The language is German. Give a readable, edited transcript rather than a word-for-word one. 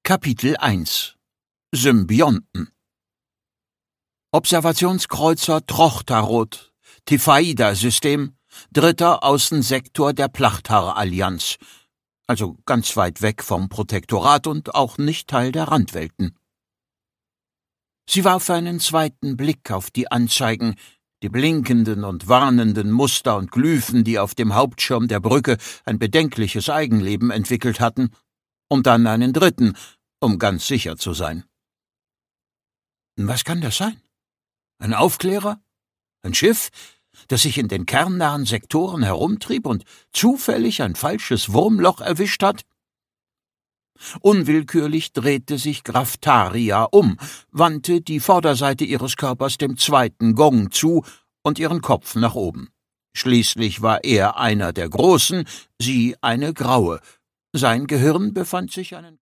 Kapitel 1 Symbionten Observationskreuzer Trochterod, Tefaida-System, dritter Außensektor der Plachtar-Allianz, also ganz weit weg vom Protektorat und auch nicht Teil der Randwelten. Sie warf einen zweiten Blick auf die Anzeigen, die blinkenden und warnenden Muster und Glyphen, die auf dem Hauptschirm der Brücke ein bedenkliches Eigenleben entwickelt hatten, und dann einen dritten, um ganz sicher zu sein. Was kann das sein? Ein Aufklärer? Ein Schiff, das sich in den kernnahen Sektoren herumtrieb und zufällig ein falsches Wurmloch erwischt hat? Unwillkürlich drehte sich Graftaria um, wandte die Vorderseite ihres Körpers dem zweiten Gong zu und ihren Kopf nach oben. Schließlich war er einer der Großen, sie eine Graue. Sein Gehirn befand sich einen